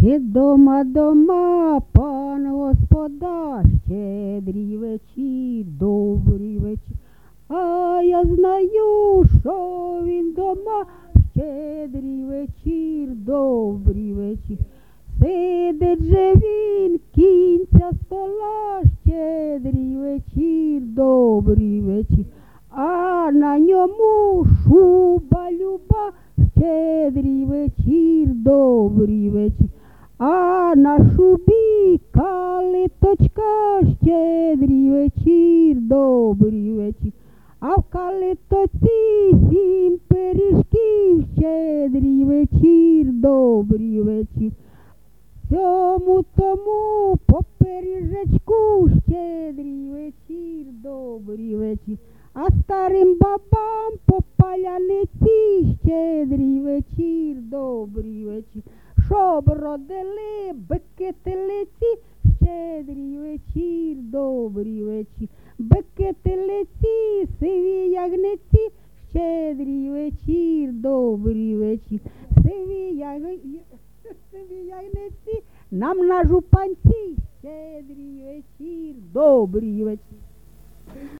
Чи дома, пан господар, щедрий вечір, добрий вечір. А я знаю, що він дома, щедрий вечір, добрий вечір. Сидить же він кінця стола, щедрий вечір, добрий вечір. А на ньому шуба люба, щедрий вечір, добрий вечір. А на шубі калиточка, щедрий вечір, добрий вечір. А в калитоці 7 пиріжків, щедрий вечір, добрий вечір. Цьому тому по пиріжечку, щедрий вечір, добрий вечір. А старим бабам по паляниці, щедрий вечір, добрий вечір. Щоб родили бики телиці, щедрий вечір, добрий вечір. Бики телиці, сиві ягниці, щедрий вечір, добрий вечір. Сиві ягниці нам на жупанці, щедрий вечір, добрий вечір.